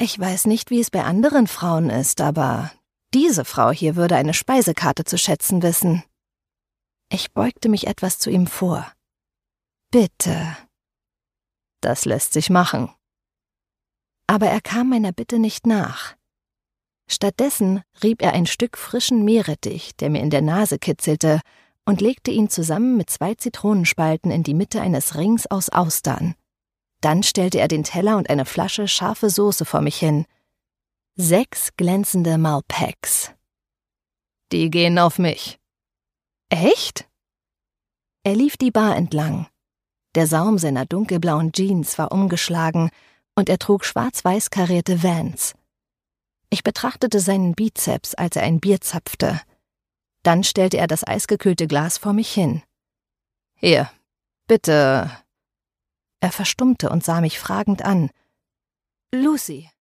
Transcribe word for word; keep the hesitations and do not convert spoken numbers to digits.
Ich weiß nicht, wie es bei anderen Frauen ist, aber diese Frau hier würde eine Speisekarte zu schätzen wissen. Ich beugte mich etwas zu ihm vor. Bitte. Das lässt sich machen. Aber er kam meiner Bitte nicht nach. Stattdessen rieb er ein Stück frischen Meerrettich, der mir in der Nase kitzelte, und legte ihn zusammen mit zwei Zitronenspalten in die Mitte eines Rings aus Austern. Dann stellte er den Teller und eine Flasche scharfe Soße vor mich hin. Sechs glänzende Malpeques. Die gehen auf mich. Echt? Er lief die Bar entlang. Der Saum seiner dunkelblauen Jeans war umgeschlagen und er trug schwarz-weiß karierte Vans. Ich betrachtete seinen Bizeps, als er ein Bier zapfte. Dann stellte er das eisgekühlte Glas vor mich hin. Hier, bitte. Er verstummte und sah mich fragend an. Lucy,